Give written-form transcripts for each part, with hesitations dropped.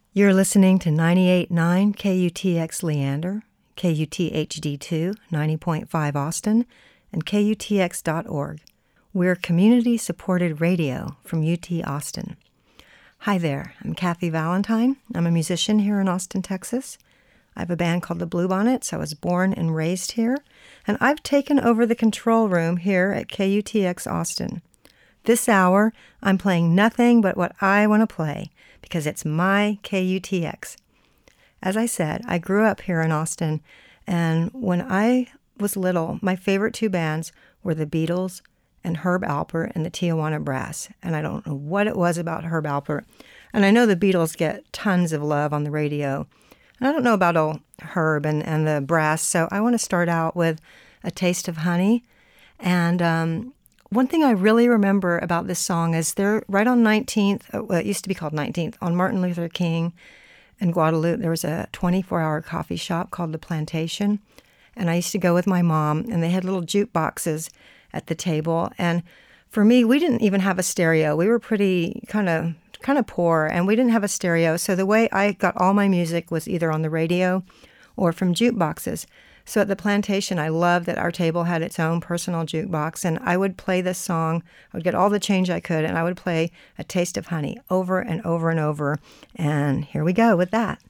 You're listening to 98.9 KUTX Leander, KUTHD2 90.5 Austin, and KUTX.org. We're community-supported radio from UT Austin. Hi there, I'm Kathy Valentine. I'm a musician here in Austin, Texas. I have a band called the Bluebonnets. I was born and raised here, and I've taken over the control room here at KUTX Austin. This hour, I'm playing nothing but what I want to play, because it's my KUTX. As I said, I grew up here in Austin, and when I was little, my favorite two bands were the Beatles and Herb Alpert and the Tijuana Brass. And I don't know what it was about Herb Alpert. And I know the Beatles get tons of love on the radio. And I don't know about old Herb and the Brass, so I want to start out with A Taste of Honey. And one thing I really remember about this song is they're right on 19th, well, it used to be called 19th, on Martin Luther King in Guadalupe. There was a 24-hour coffee shop called The Plantation, and I used to go with my mom, and they had little jukeboxes at the table. And for me, we didn't even have a stereo. We were pretty kind of poor, and we didn't have a stereo. So the way I got all my music was either on the radio or from jukeboxes. So at the Plantation, I loved that our table had its own personal jukebox, and I would play this song. I would get all the change I could, and I would play A Taste of Honey over and over and over. And here we go with that.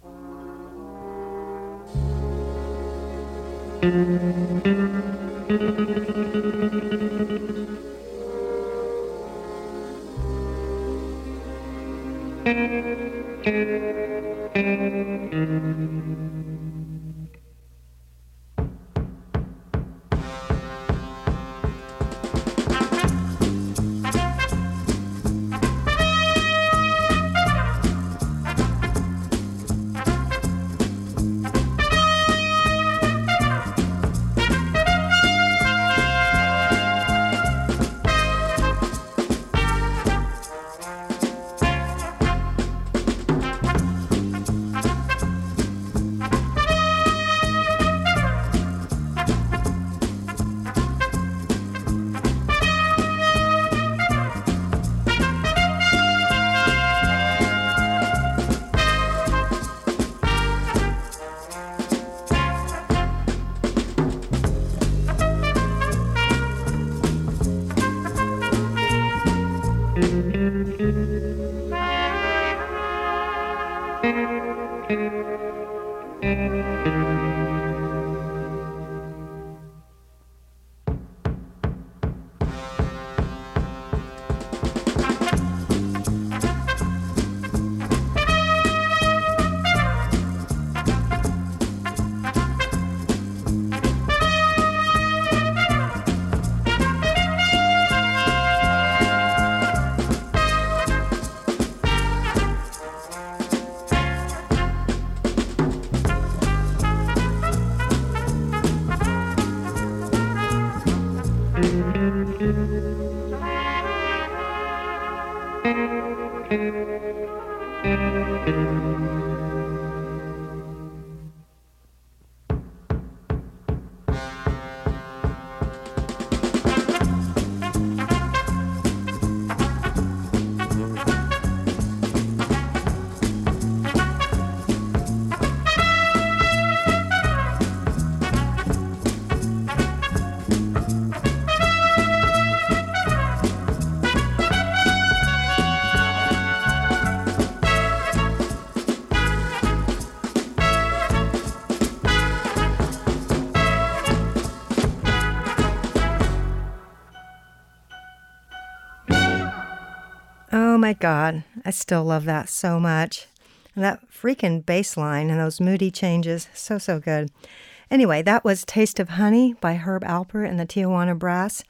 Oh my God, I still love that so much. And that freaking bass line and those moody changes, so good. Anyway, that was Taste of Honey by Herb Alpert and the Tijuana Brass.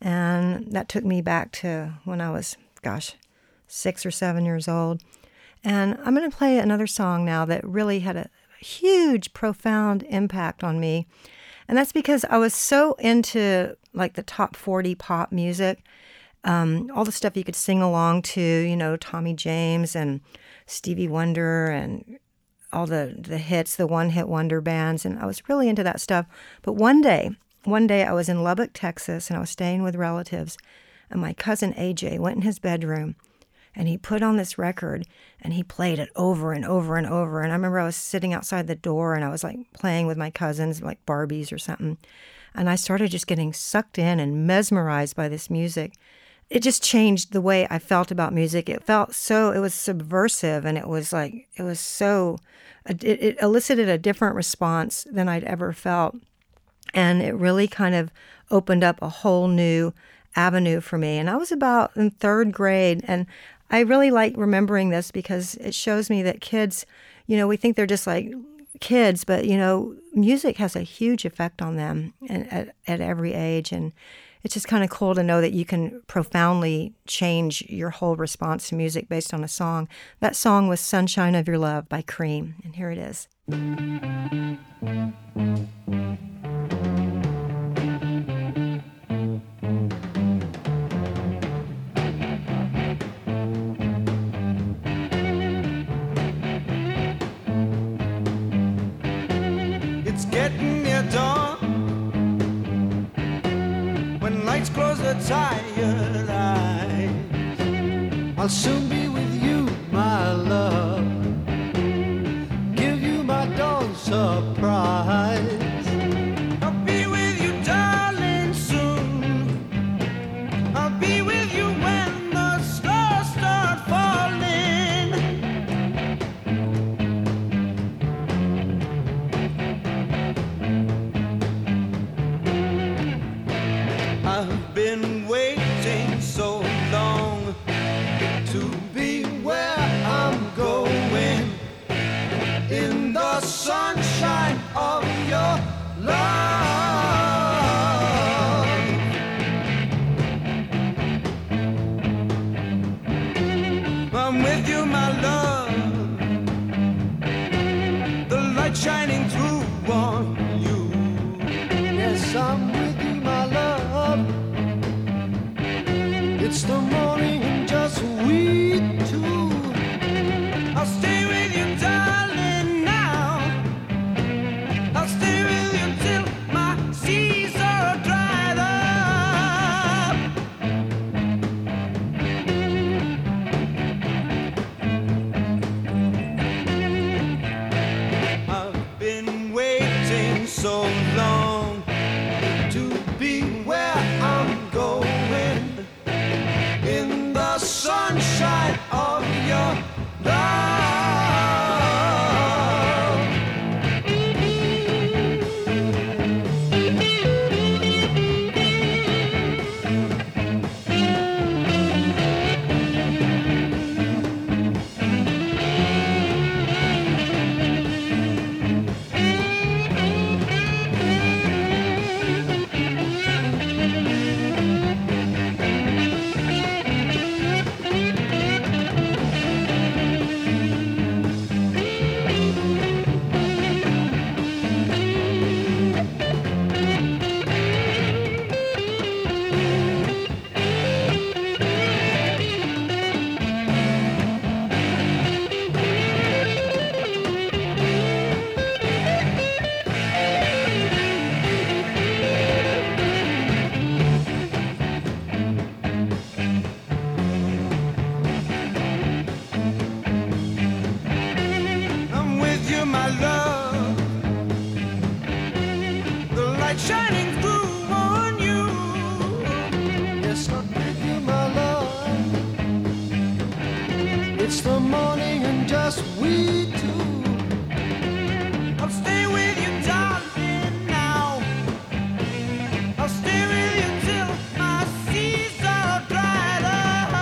And that took me back to when I was, 6 or 7 years old. And I'm going to play another song now that really had a huge, profound impact on me. And that's because I was so into like the top 40 pop music. All the stuff you could sing along to, Tommy James and Stevie Wonder and all the hits, the one-hit wonder bands, and I was really into that stuff. But one day I was in Lubbock, Texas, and I was staying with relatives, and my cousin AJ went in his bedroom, And he put on this record and he played it over and over and over. And I remember I was sitting outside the door and I was like playing with my cousins, like Barbies or something. And I started just getting sucked in and mesmerized by this music. It just changed the way I felt about music. It was subversive, and it elicited a different response than I'd ever felt. And it really kind of opened up a whole new avenue for me. And I was about in third grade, and I really like remembering this because it shows me that kids, we think they're just like kids, but, music has a huge effect on them at every age. And it's just kind of cool to know that you can profoundly change your whole response to music based on a song. That song was Sunshine of Your Love by Cream, and here it is. It's getting near dawn, when lights close the tired eyes. I'll soon be with you, my love, give you my dawn surprise. I'll be with you, darling, soon. I'll be with you when the stars start falling. I've been waiting so long to be where I'm going, in the sunshine of your love. I'm with you, my love, the light shining through on you. Yes, I'm with you, my love. It's the morning and just we two. I'll stay with you, darling, now. I'll stay with you till my seas are dried up. I've been waiting so long to be where I'm going, in the sunshine of your love. I'm with you, my love, the light shining through on you. Yes, I'm with you, my love. It's the morning and just we two. I'll stay with you, darling, now. I'll stay with you till my seas are dried up.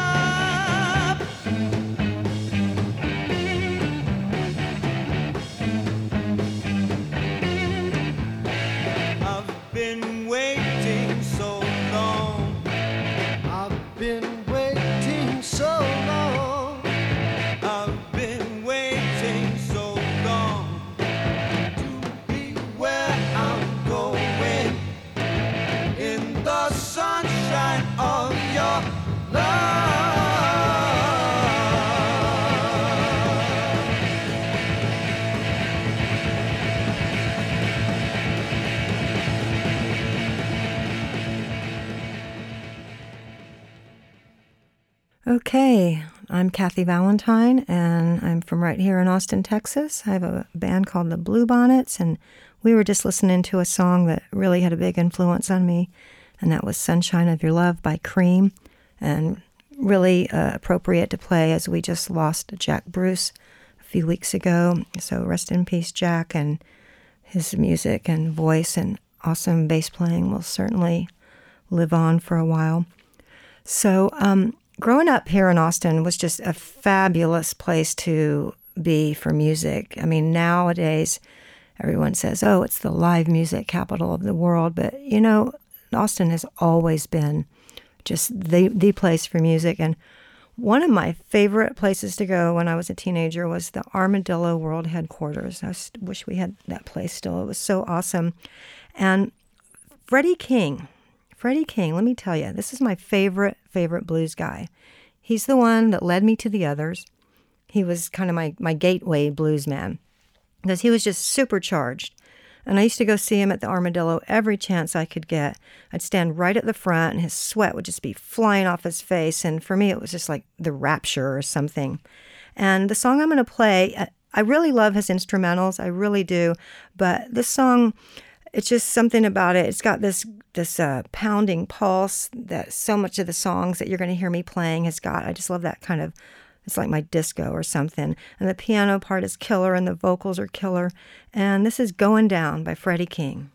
I've been waiting so long. I've been waiting so long. I've been waiting so long to be where I'm going, in the sunshine of your love. Okay, I'm Kathy Valentine, and I'm from right here in Austin, Texas. I have a band called the Bluebonnets, and we were just listening to a song that really had a big influence on me, and that was Sunshine of Your Love by Cream, and really appropriate to play as we just lost Jack Bruce a few weeks ago. So rest in peace, Jack, and his music and voice and awesome bass playing will certainly live on for a while. So growing up here in Austin was just a fabulous place to be for music. I mean, nowadays everyone says, oh, it's the live music capital of the world. But, you know, Austin has always been just the place for music. And one of my favorite places to go when I was a teenager was the Armadillo World Headquarters. I wish we had that place still. It was so awesome. And Freddie King, let me tell you, this is my favorite blues guy. He's the one that led me to the others. He was kind of my gateway blues man because he was just supercharged. And I used to go see him at the Armadillo every chance I could get. I'd stand right at the front and his sweat would just be flying off his face. And for me, it was just like the rapture or something. And the song I'm going to play, I really love his instrumentals. I really do. But this song, it's just something about it. It's got this pounding pulse that so much of the songs that you're going to hear me playing has got. I just love that kind of, it's like my disco or something. And the piano part is killer and the vocals are killer. And this is Going Down by Freddie King.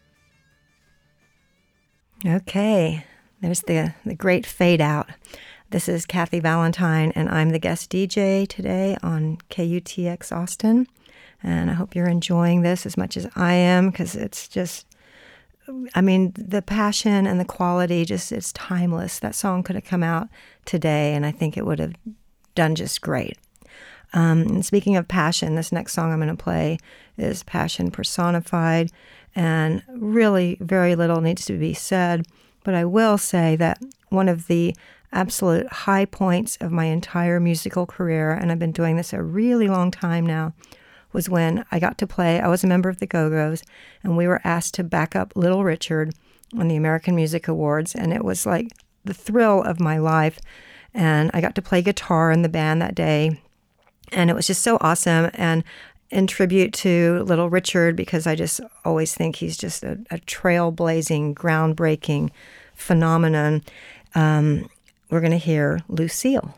Okay, there's the great fade out. This is Kathy Valentine, and I'm the guest DJ today on KUTX Austin. And I hope you're enjoying this as much as I am, because it's just, I mean, the passion and the quality just is timeless. That song could have come out today, and I think it would have done just great. And speaking of passion, this next song I'm going to play is Passion Personified, and really very little needs to be said, but I will say that one of the absolute high points of my entire musical career, and I've been doing this a really long time now, was when I got to play. I was a member of the Go-Go's, and we were asked to back up Little Richard on the American Music Awards, and it was like the thrill of my life. And I got to play guitar in the band that day, and it was just so awesome. And in tribute to Little Richard, because I just always think he's just a trailblazing, groundbreaking phenomenon, we're going to hear Lucille.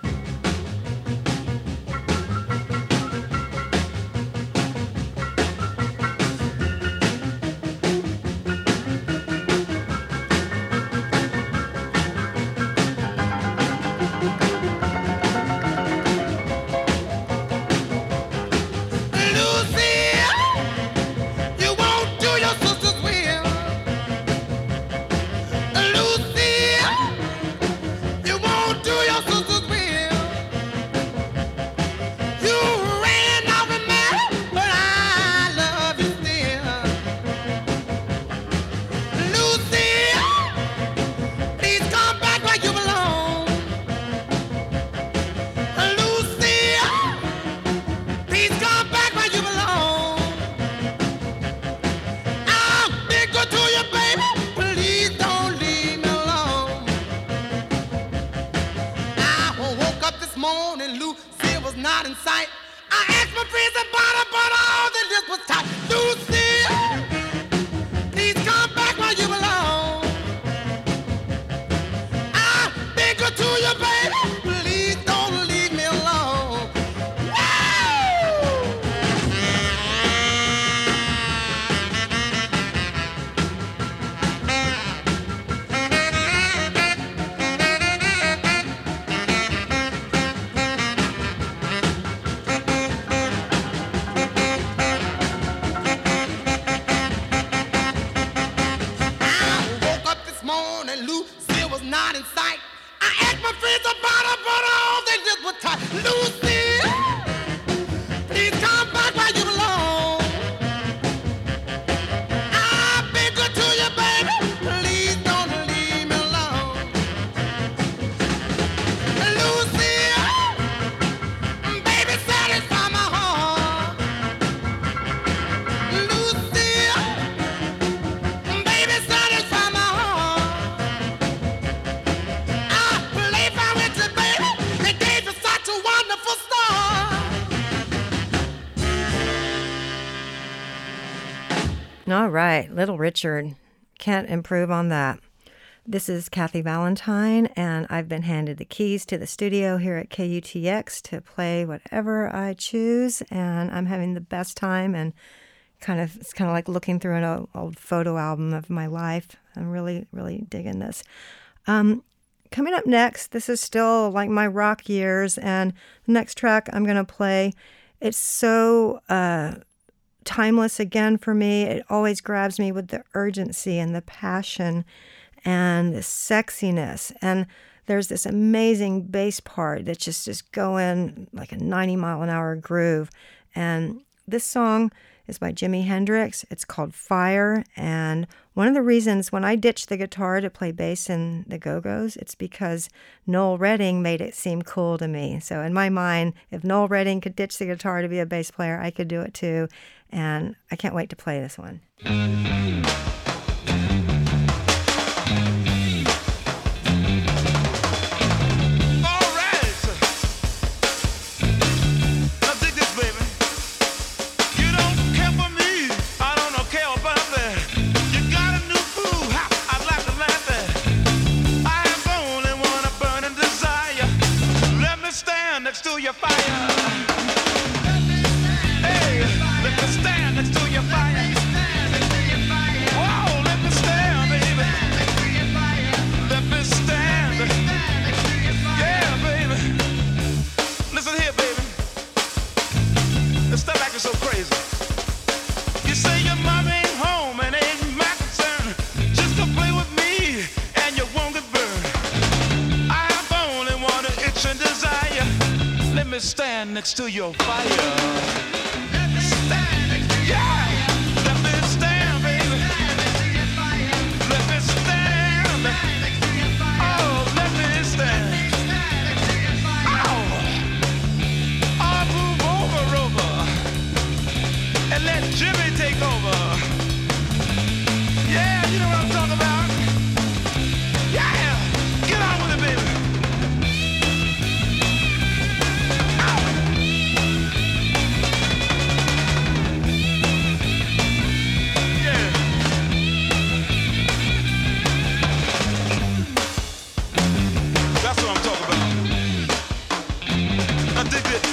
All right, Little Richard. Can't improve on that. This is Kathy Valentine, and I've been handed the keys to the studio here at KUTX to play whatever I choose, and I'm having the best time, and it's kind of like looking through an old photo album of my life. I'm really, really digging this. Coming up next, this is still like my rock years, and the next track I'm going to play, it's so timeless again for me. It always grabs me with the urgency and the passion and the sexiness. And there's this amazing bass part that's just going like a 90-mile-an-hour groove. And this song is by Jimi Hendrix. It's called Fire. And one of the reasons when I ditched the guitar to play bass in the Go-Go's, it's because Noel Redding made it seem cool to me. So in my mind, if Noel Redding could ditch the guitar to be a bass player, I could do it too. And I can't wait to play this one. Stand next to your fire. to stop acting so crazy. You say your mom ain't home and ain't my concern. Just to play with me and you won't get burned. I have only one itch and desire. Let me stand next to your fire. Let me stand next to your fire. Let me stand, baby. Let me stand. Oh, let me stand. And let Jimmy take over. Yeah, you know what I'm talking about. Yeah, get on with it, baby. Ow. Yeah. That's what I'm talking about. I dig it.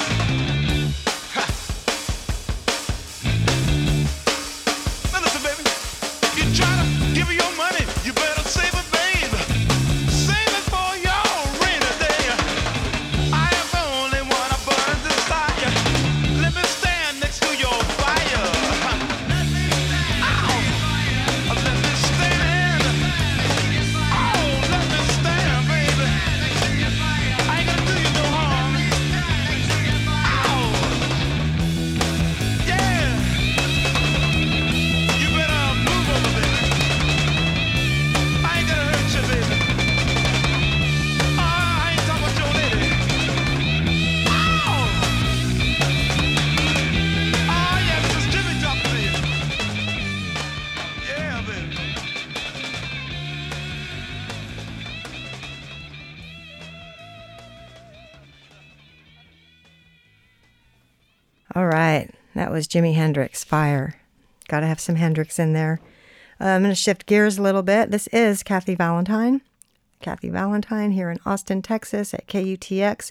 All right, that was Jimi Hendrix, Fire. Got to have some Hendrix in there. I'm going to shift gears a little bit. This is Kathy Valentine. Kathy Valentine here in Austin, Texas at KUTX.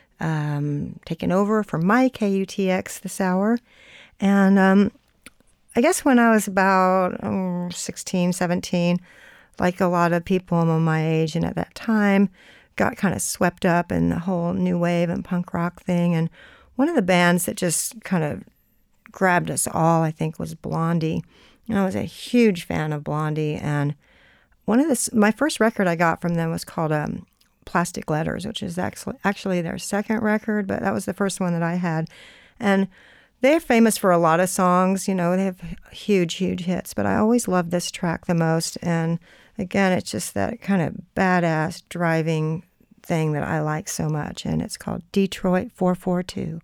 Taking over for my KUTX this hour. And I guess when I was about 16, 17, like a lot of people my age and at that time, got kind of swept up in the whole new wave and punk rock thing. And one of the bands that just kind of grabbed us all, I think, was Blondie. And I was a huge fan of Blondie. And my first record I got from them was called Plastic Letters, which is actually their second record, but that was the first one that I had. And they're famous for a lot of songs. You know, they have huge, huge hits. But I always loved this track the most. And again, it's just that kind of badass driving thing that I like so much, and it's called Detroit 442.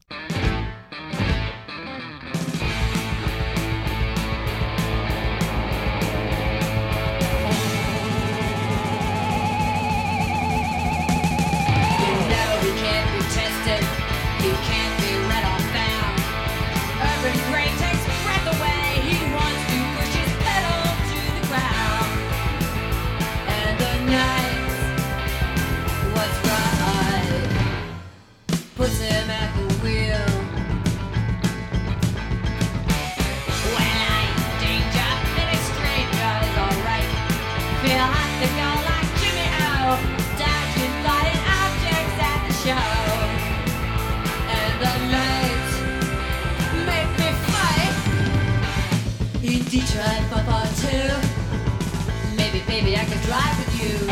Puts him at the wheel. When I'm in danger, then a stranger is alright. Feel hot to go like Jimmy O, dodging flying objects at the show. And the lights make me fight. In Detroit, 442. Maybe, baby, I could drive with you.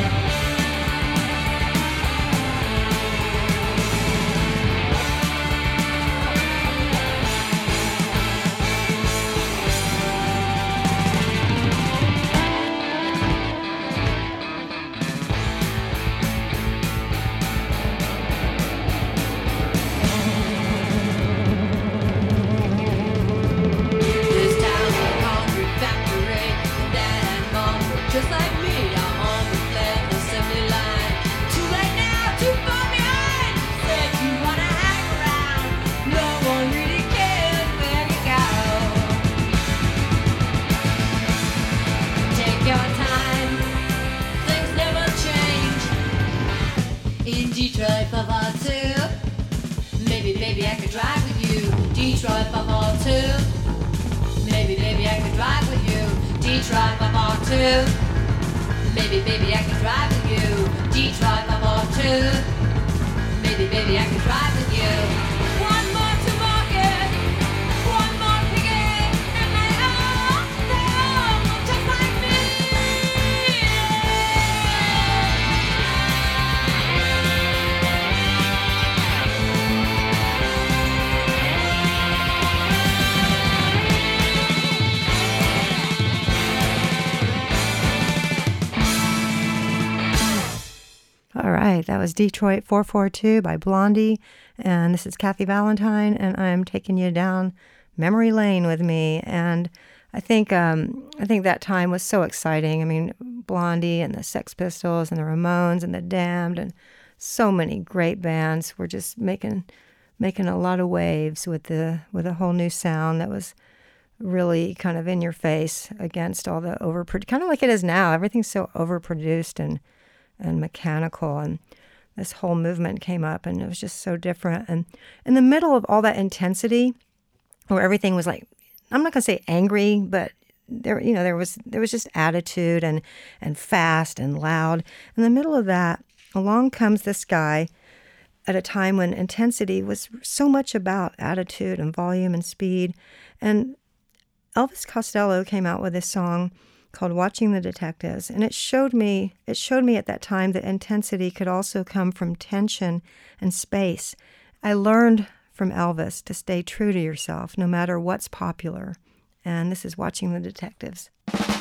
Just like me, I'm on the flame assembly line. Too late now, too far behind. Said you wanna hang around. No one really cares where you go. Take your time, things never change. In Detroit, 442. Maybe, baby, I could drive with you. Detroit, 442. Maybe, baby, I could drive with you. Detroit, 442. Maybe, baby, I could drive with you. Detroit, 442. Maybe, baby, I could drive with you. One more to market. That was Detroit 442 by Blondie. And this is Kathy Valentine, and I'm taking you down memory lane with me. And I think that time was so exciting. I mean, Blondie and the Sex Pistols and the Ramones and the Damned and so many great bands were just making a lot of waves with a whole new sound that was really kind of in your face against all the kind of like it is now. Everything's so overproduced and mechanical, and this whole movement came up, and it was just so different. And in the middle of all that intensity, where everything was like, I'm not gonna say angry, but there was just attitude and fast and loud. In the middle of that, along comes this guy at a time when intensity was so much about attitude and volume and speed. And Elvis Costello came out with this song called Watching the Detectives, and it showed me at that time that intensity could also come from tension and space. I learned from Elvis to stay true to yourself no matter what's popular. And this is Watching the Detectives.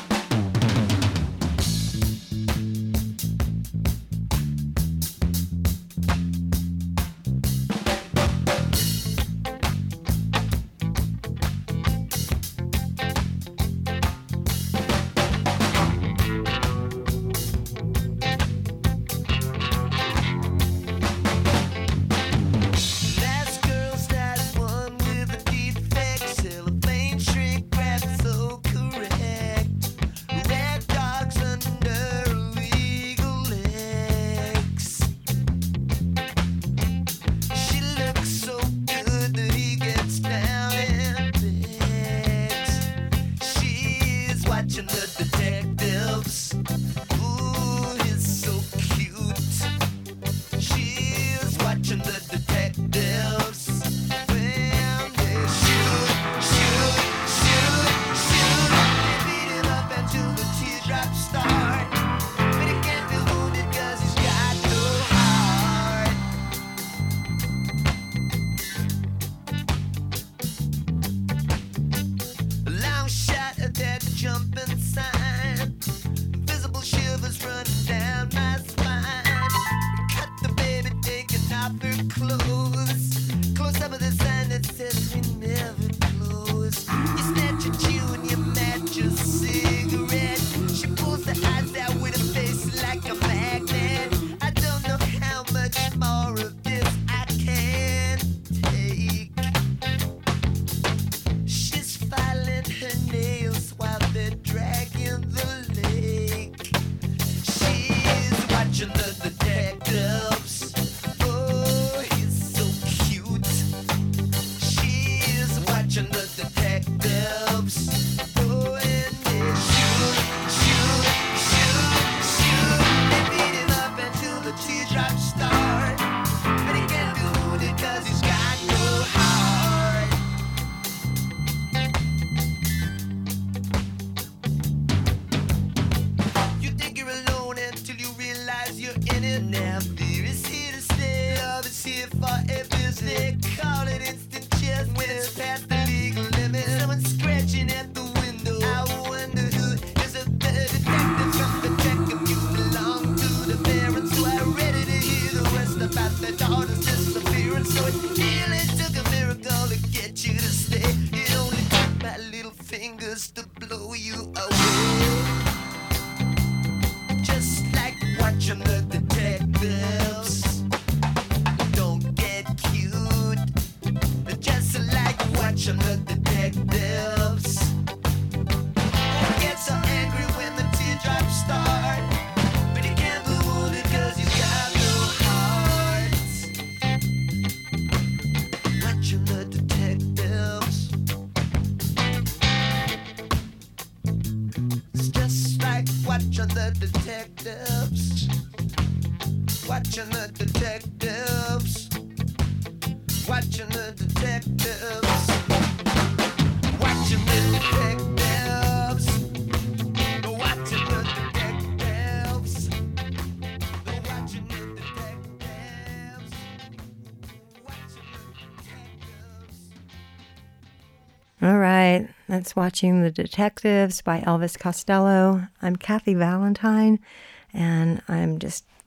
All right, that's Watching the Detectives by Elvis Costello. I'm Kathy Valentine, and I'm just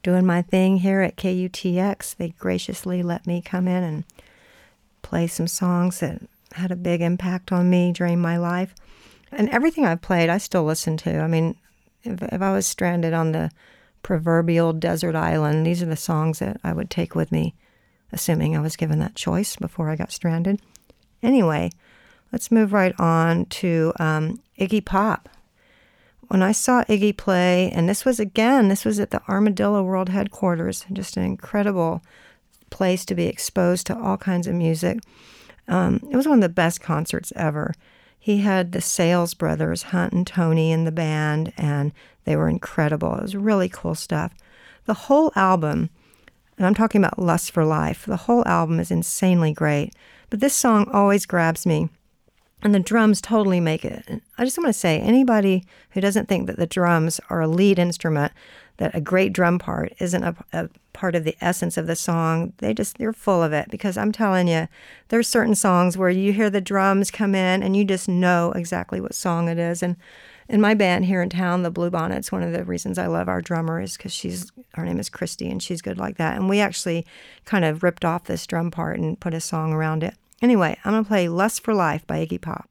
doing my thing here at KUTX. They graciously let me come in and play some songs that had a big impact on me during my life. And everything I've played, I still listen to. I mean, if I was stranded on the proverbial desert island, these are the songs that I would take with me, assuming I was given that choice before I got stranded. Anyway, let's move right on to Iggy Pop. When I saw Iggy play, and this was at the Armadillo World Headquarters, just an incredible place to be exposed to all kinds of music. It was one of the best concerts ever. He had the Sales Brothers, Hunt and Tony, in the band, and they were incredible. It was really cool stuff. The whole album, and I'm talking about Lust for Life, the whole album is insanely great. But this song always grabs me, and the drums totally make it. And I just want to say, anybody who doesn't think that the drums are a lead instrument, that a great drum part isn't a part of the essence of the song, they're full of it. Because I'm telling you, there's certain songs where you hear the drums come in and you just know exactly what song it is. And in my band here in town, the Bluebonnets, one of the reasons I love our drummer is because her name is Christy, and she's good like that. And we actually kind of ripped off this drum part and put a song around it. Anyway, I'm going to play Lust for Life by Iggy Pop.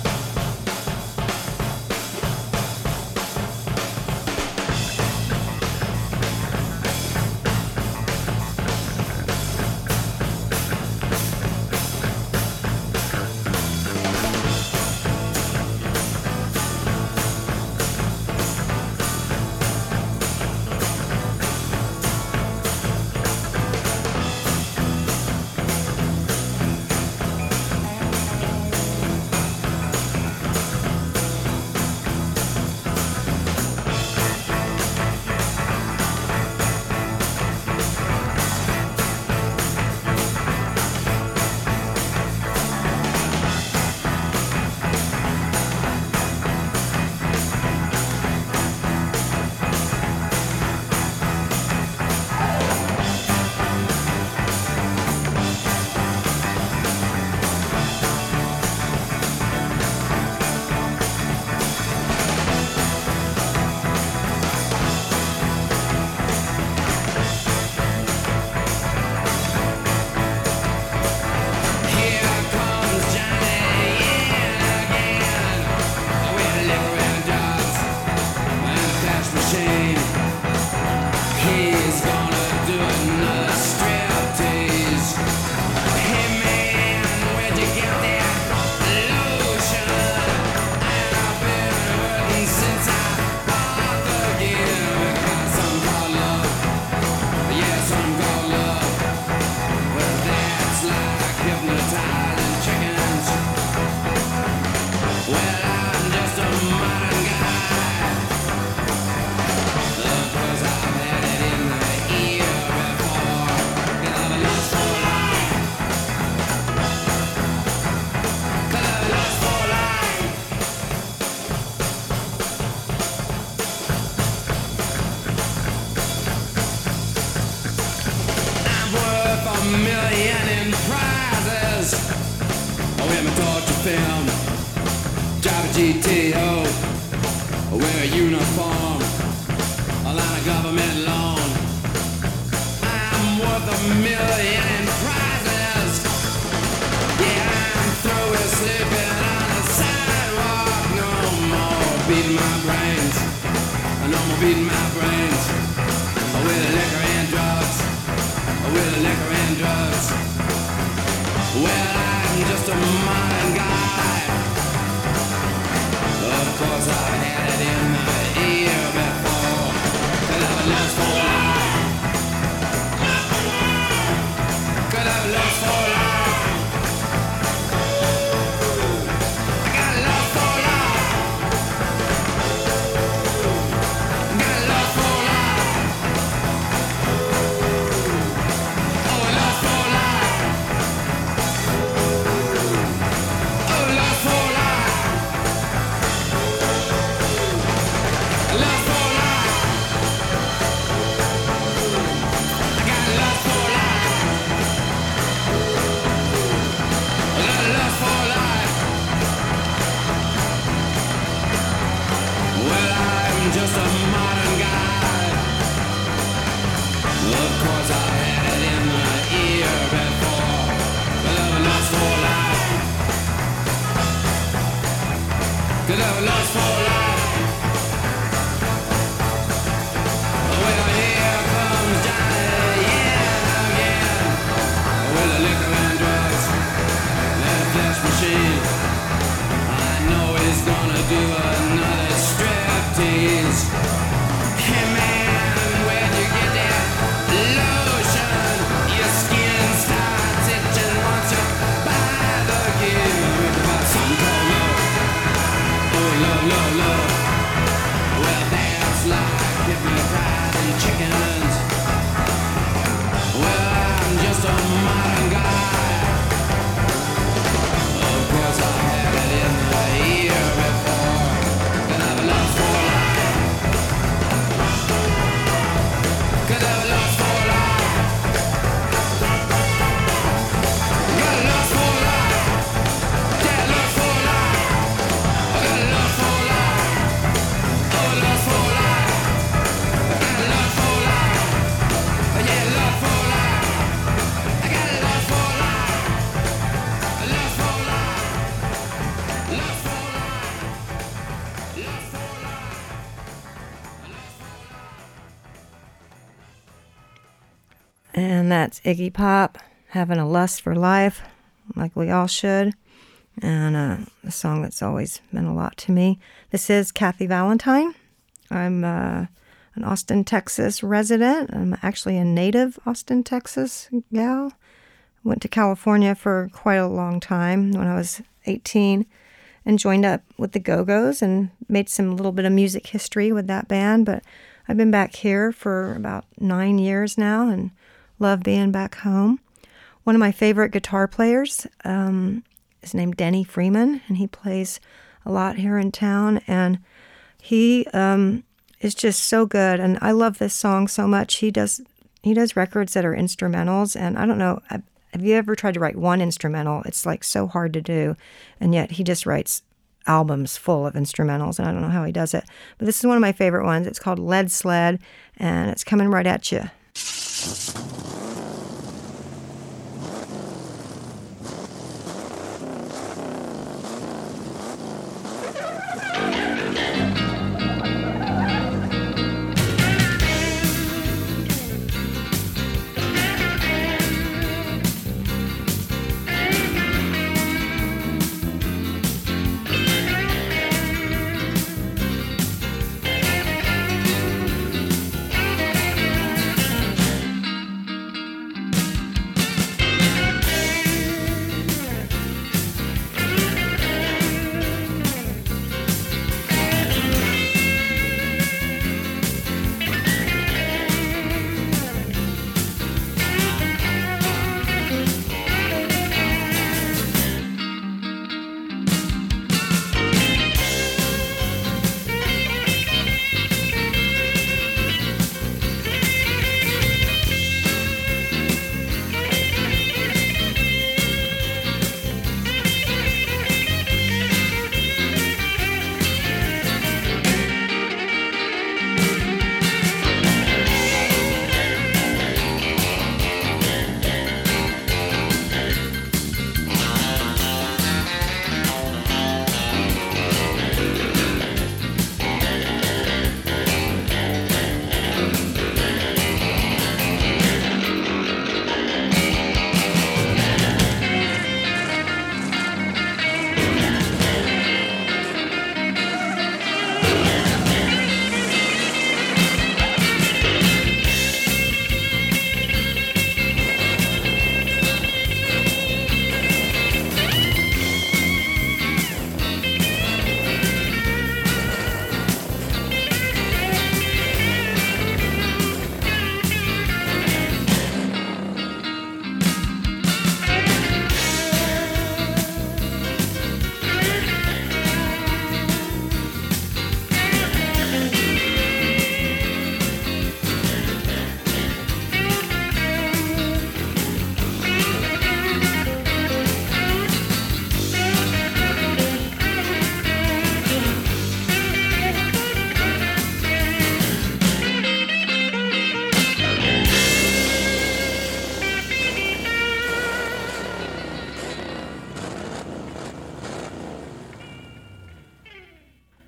GTO, wear a uniform, a line of government loan. I'm worth $1 million in prizes. Yeah, I'm through with sleeping on the sidewalk. No more beating my brains. No more beating my brains. With liquor and drugs. With liquor and drugs. Well, I'm just a modern guy. Of course I've had it in my ear before. Could have a lust for life. Could have a lust for life. I got a lust for life. I got a lust for life. Oh, a lust for life. could have lost for life. Well, here comes Johnny, yeah, again. With the liquor and drugs and a flesh machine. I know he's gonna do another striptease. Hey man, where'd you get that lotion? Your skin starts itching once you buy the gear. About something called love. Oh, love, love, love. Well, that's like giving fries and chickens. Well, I'm just a modern guy. Of course, I had it in the year before. Could have lost for life. Could have lost for life. Got lost for life. Yeah, lost for life. I got lost for life. Oh, lost for life. I got lost for life. Yeah, lost for life. I got lost for life. Lost for life. Lost for life. Lost for life. And that's Iggy Pop, Having a Lust for Life, like we all should. And a song that's always meant a lot to me. This is Kathy Valentine. I'm an Austin, Texas resident. I'm actually a native Austin, Texas gal. Went to California for quite a long time when I was 18 and joined up with the Go-Go's and made some little bit of music history with that band. But I've been back here for about 9 years now and love being back home. One of my favorite guitar players is named Denny Freeman, and he plays a lot here in town. And he is just so good, and I love this song so much. He does records that are instrumentals, and I don't know, have you ever tried to write one instrumental? It's like so hard to do, and yet he just writes albums full of instrumentals, and I don't know how he does it. But this is one of my favorite ones. It's called Lead Sled, and it's coming right at you.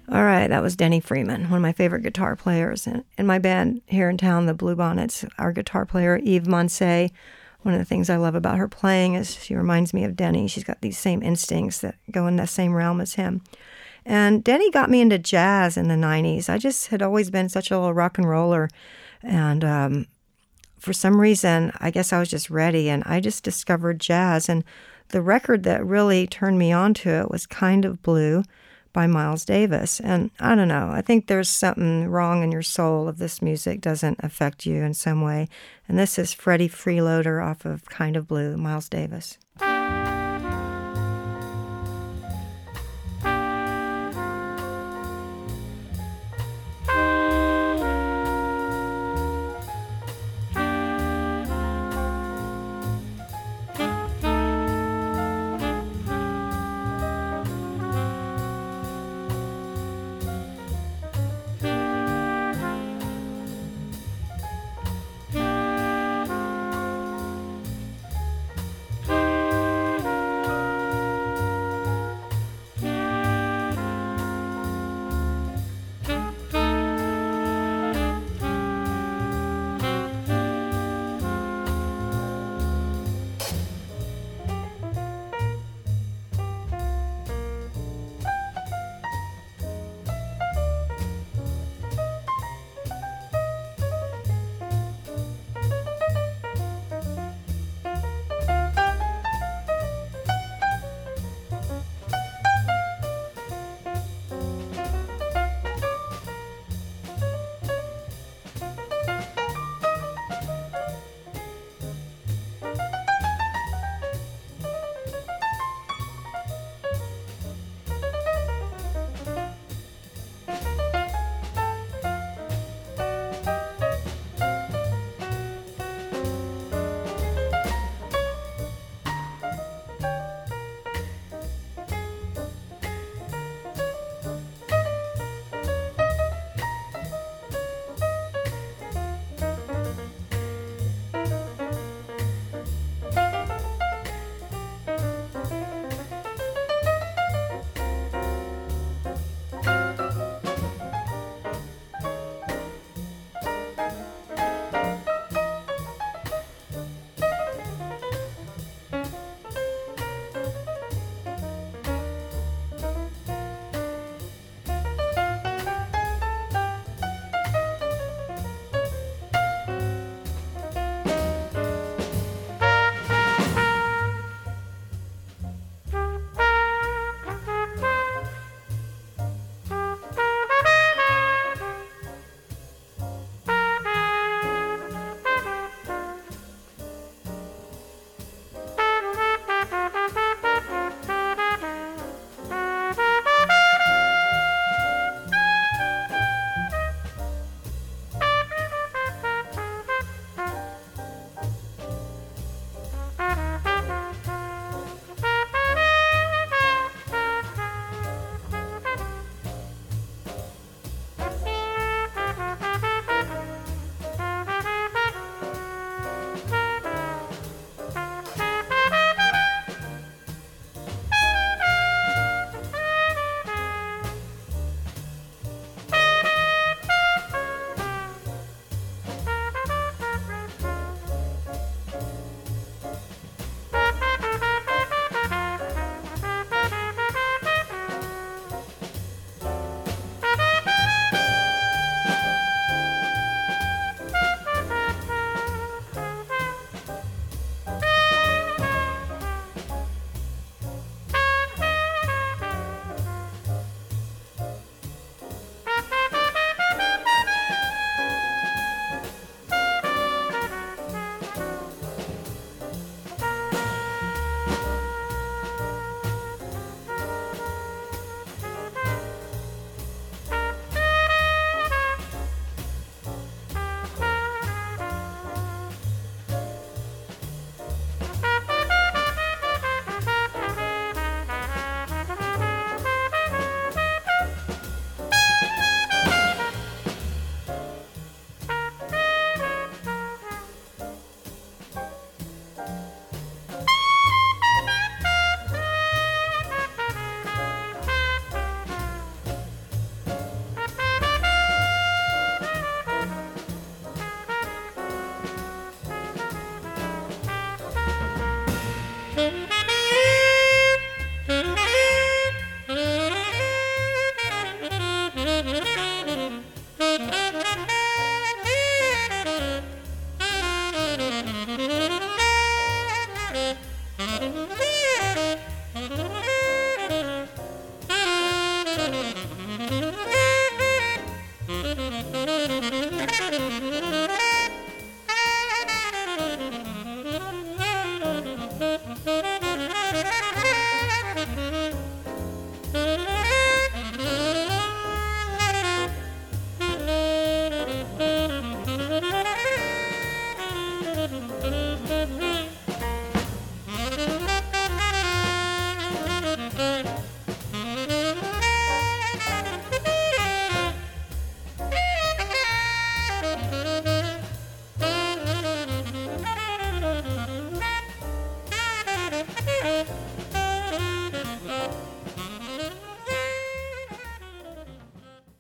All right, that was Denny Freeman, one of my favorite guitar players. And in my band here in town, the Bluebonnets, our guitar player, Eve Monsey, one of the things I love about her playing is she reminds me of Denny. She's got these same instincts that go in the same realm as him. And Denny got me into jazz in the 90s. I just had always been such a little rock and roller. And for some reason, I guess I was just ready. And I just discovered jazz. And the record that really turned me on to it was Kind of Blue by Miles Davis. And I don't know, I think there's something wrong in your soul if this music doesn't affect you in some way. And this is Freddie Freeloader off of Kind of Blue, Miles Davis.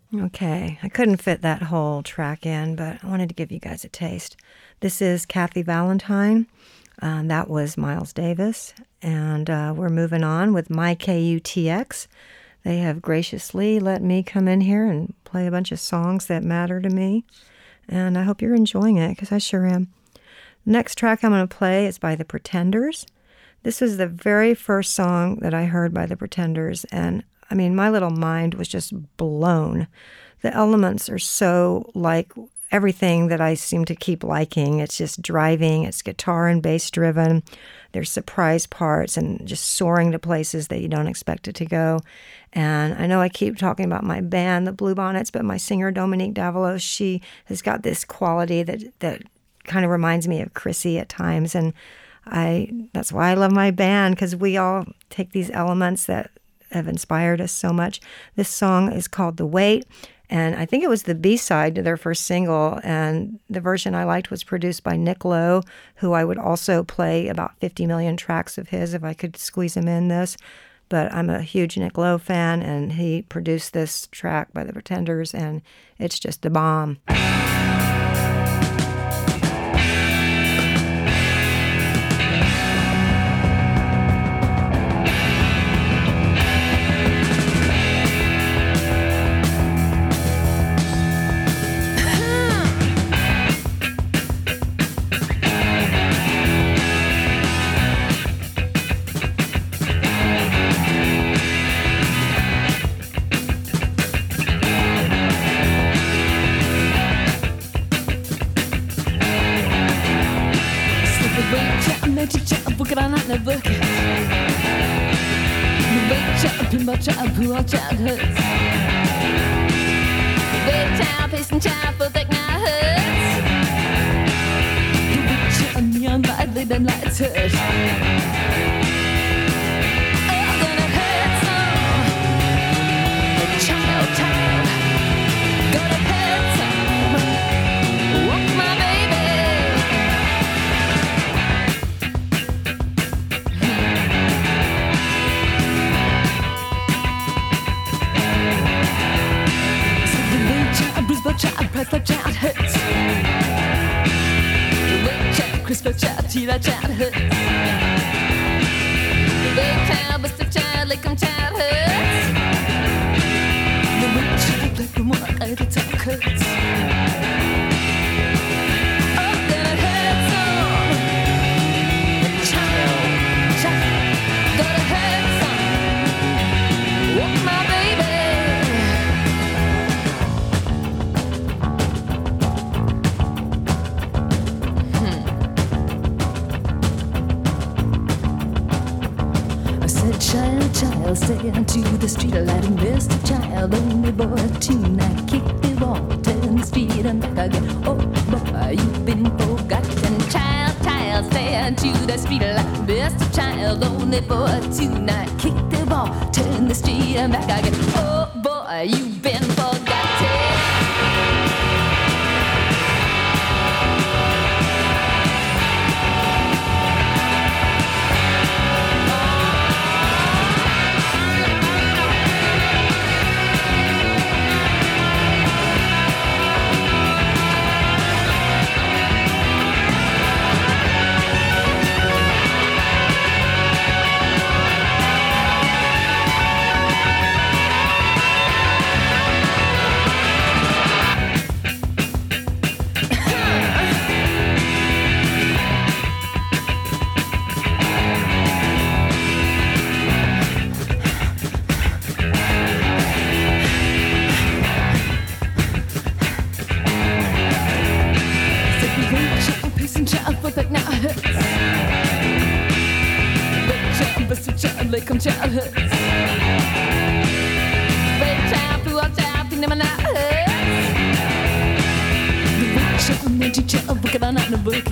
Okay, I couldn't fit that whole track in, but I wanted to give you guys a taste. This is Kathy Valentine. That was Miles Davis. And we're moving on with My KUTX. They have graciously let me come in here and play a bunch of songs that matter to me. And I hope you're enjoying it, because I sure am. The next track I'm going to play is by The Pretenders. This was the very first song that I heard by The Pretenders, and I mean, my little mind was just blown. The elements are so like everything that I seem to keep liking. It's just driving, it's guitar and bass driven. There's surprise parts and just soaring to places that you don't expect it to go. And I know I keep talking about my band, the Bluebonnets, but my singer, Dominique Davalos, she has got this quality that kind of reminds me of Chrissy at times. And that's why I love my band, because we all take these elements that have inspired us so much. This song is called The Wait, and I think it was the B-side to their first single, and the version I liked was produced by Nick Lowe, who I would also play about 50 million tracks of his if I could squeeze him in this. But I'm a huge Nick Lowe fan, and he produced this track by The Pretenders, and it's just a bomb. Child, stay into the street, letting Mr. Child, only boy tonight, kick the ball, turn the street and back again. Oh boy, you've been forgotten. Child, stay into the street, letting Mr. Child, only boy tonight, kick the ball, turn the street and back again. Oh boy, you've been forgotten. Come child hurts. Big child, blue out child, never not hurts. The big child, magic child, book it on the book.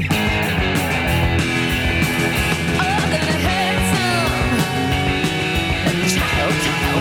Oh, gonna hurt some. Child,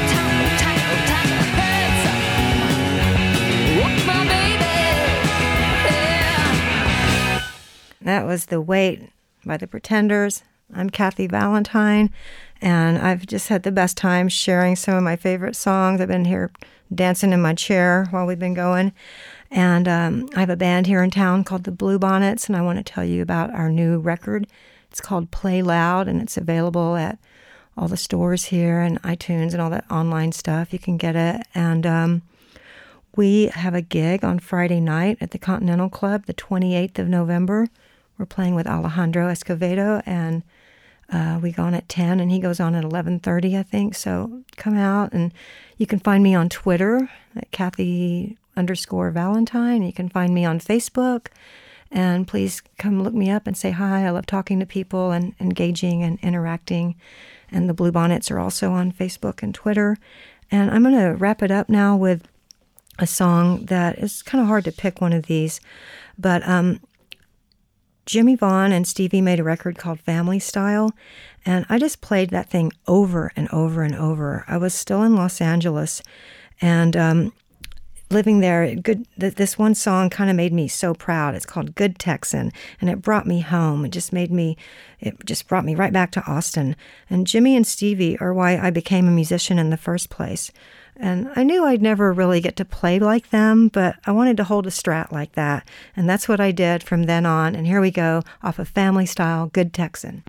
hurt some. Walk my baby. Yeah. That was The Wait by The Pretenders. I'm Kathy Valentine, and I've just had the best time sharing some of my favorite songs. I've been here dancing in my chair while we've been going. And I have a band here in town called the Blue Bonnets, and I want to tell you about our new record. It's called Play Loud, and it's available at all the stores here and iTunes and all that online stuff. You can get it. And we have a gig on Friday night at the Continental Club, the 28th of November. We're playing with Alejandro Escovedo, and we go on at 10, and he goes on at 11:30, I think. So come out, and you can find me on Twitter at Kathy_Valentine. You can find me on Facebook, and please come look me up and say hi. I love talking to people and engaging and interacting. And the Blue Bonnets are also on Facebook and Twitter. And I'm going to wrap it up now with a song that is kind of hard to pick one of these, but Jimmy Vaughn and Stevie made a record called Family Style, and I just played that thing over and over and over. I was still in Los Angeles, and living there, this one song kind of made me so proud. It's called Good Texan, and it brought me home. It just brought me right back to Austin. And Jimmy and Stevie are why I became a musician in the first place. And I knew I'd never really get to play like them, but I wanted to hold a Strat like that. And that's what I did from then on. And here we go, off of Family Style, Good Texan.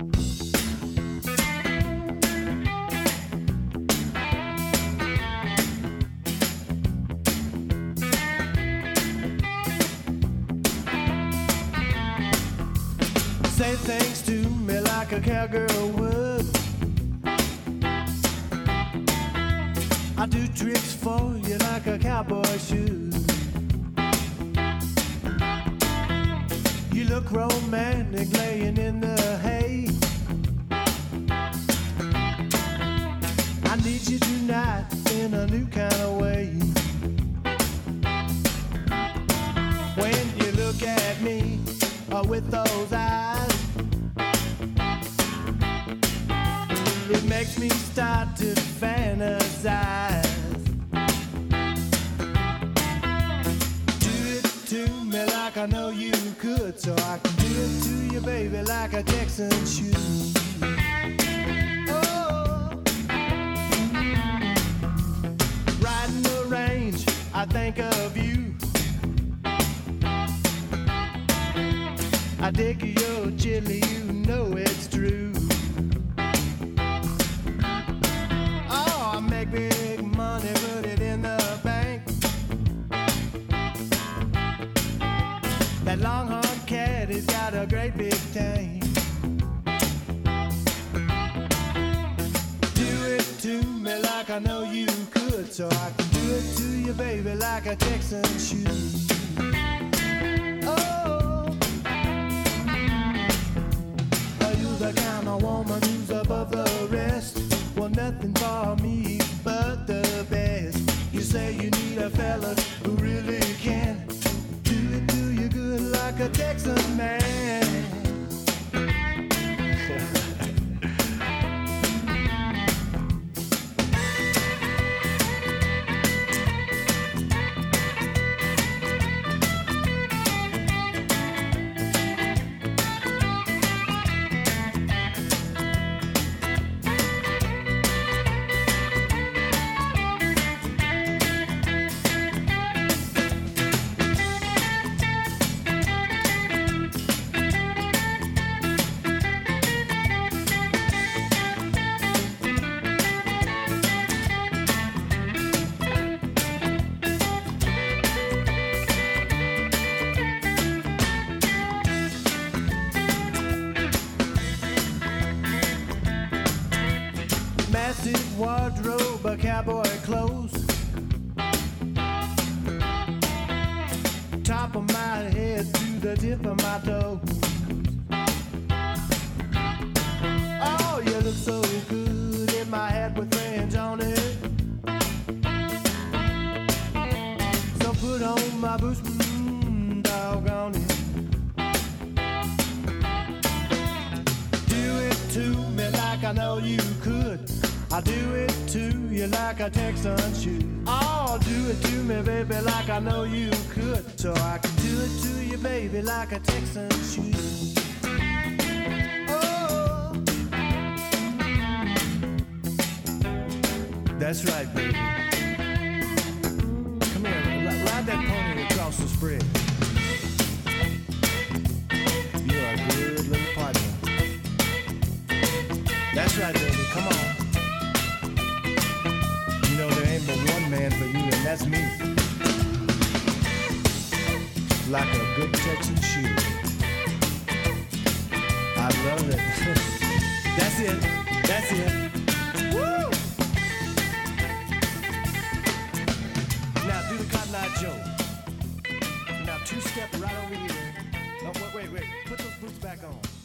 Say things to me like a cowgirl would. I do tricks for you like a cowboy should. You look romantic laying in the hay. I need you tonight in a new kind of way. When you look at me with those eyes, it makes me start to fantasize. Do it to me like I know you could, so I can do it to you, baby, like a Texan should. Oh, riding the range, I think of you. I dig your chili, you know it's true. Oh, I make big money, put it in the bank. That longhorn cat, he's got a great big tank. Do it to me like I know you could, so I can do it to you, baby, like a Texan should. The kind of woman who's above the rest. Well, nothing for me but the best. You say you need a fella who really can do it to you good like a Texan man. Massive wardrobe of cowboy clothes. Top of my head to the tip of my toes. Oh, you look so good in my hat with fringe on it. So put on my boots, doggone it. Do it to me like I know you could. I'll do it to you like a Texan should. Oh, do it to me, baby, like I know you could. So I can do it to you, baby, like a Texan should. Oh, That's right, baby. Come here, ride that pony across the spread. You're a good little partner. That's right, baby. Come on. You know there ain't but one man for you, and that's me. Like a good Texan shoe. I love it. That's it. That's it. Woo! Now do the Cotton Eye Joe. Now two-step right over here. Oh, wait. Put those boots back on.